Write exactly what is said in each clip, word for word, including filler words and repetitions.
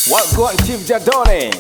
What go on, Chief Jadone?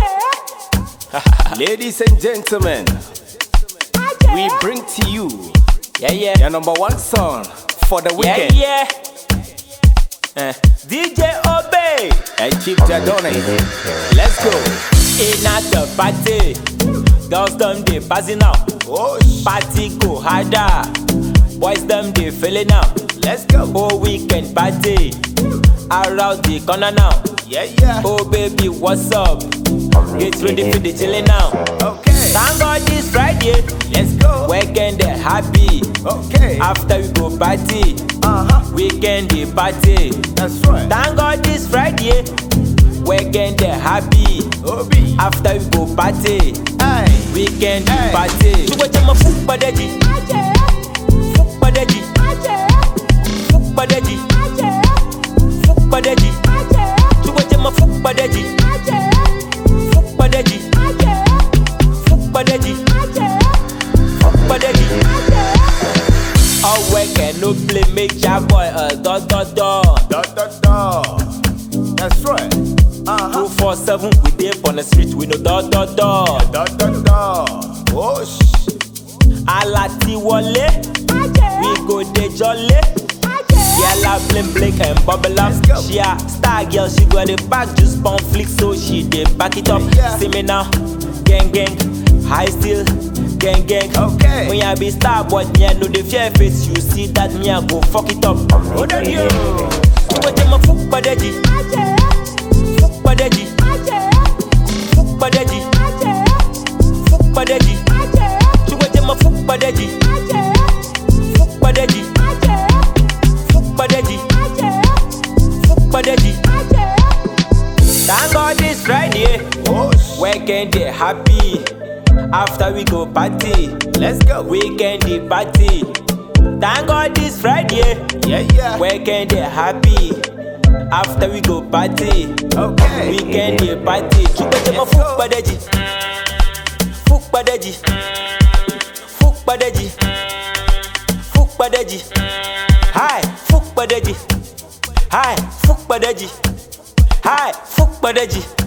Ladies and gentlemen, we bring to you Yeah, yeah. your number one song for the Yeah, weekend. yeah. Uh, D J Obey. Hey, Chief Jadone, let's go. In at the party, girls them they passing out. Oh, Party go harder, boys them they feeling out. let's go. Oh weekend party, around the corner now. Yeah, yeah. Oh baby, what's up? Get ready for the chilling now. Okay, Thank God this Friday, let's go. weekend they happy. Okay, After we go party, uh huh. weekend they party. That's right. Thank God this Friday, weekend they happy. Obi, After we go party, hey, weekend Hey. party. Tu vois ma fou pas d'aji, fou pas d'aji, fou pas d'aji, fou pas d'aji. Tu vois ma fou pas d'aji, fou pas d'aji, fou pas d'aji, fou pas d'aji. All weekend no play, make your boy a dot dot dot. da da da. That's right. Uh huh. Two four seven we dey on the street, we no dot dot dot. Da da da. Oh, sh. Alati wọlé, we go dey jolly. Yella bling bling and bubble up. Let's go. She a star girl, she got the back just pump flick, so she dey back it up. Yeah. See me now, gang gang, high still, gang gang. Okay. When I be star, but me I know the fear face. You see that me I go fuck it up. Oh, that you. Tu vois ma fou pas d'aji, fou pas d'aji, fou pas d'aji, fou pas d'aji. Tu vois ma fou pas d'aji, fou pas d'aji, fou pas d'aji, fou pas d'aji. Thank God this Friday, Oh, sh. weekend dey happy. After we go party, Let's go. weekend dey party. Thank God this Friday, Yeah, yeah. weekend dey happy. After we go party, Okay. weekend dey party. Tu peux ma fou pas d'aji, fou pas d'aji, fou pas d'aji, fou pas d'aji. Hi, fou pas d'aji, hi, fou pas d'aji, hi, fou pas d'aji.